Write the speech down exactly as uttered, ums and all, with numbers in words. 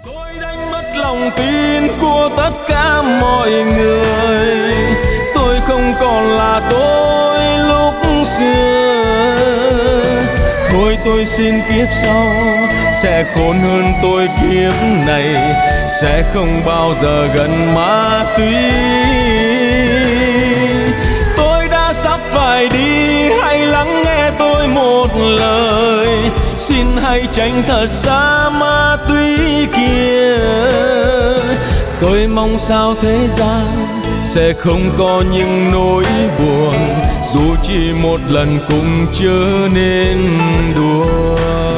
Tôi đánh mất lòng tin của tất cả mọi người. Tôi không còn là tôi lúc xưa. Thôi tôi xin kiếp sau sẽ khôn hơn tôi kiếp này, sẽ không bao giờ gần ma túy. Tôi đã sắp phải đi, hãy lắng nghe tôi một lời. Xin hãy tránh thật xa ma túy kia. Tôi mong sao thế gian sẽ không có những nỗi buồn, dù chỉ một lần cũng chớ nên đùa.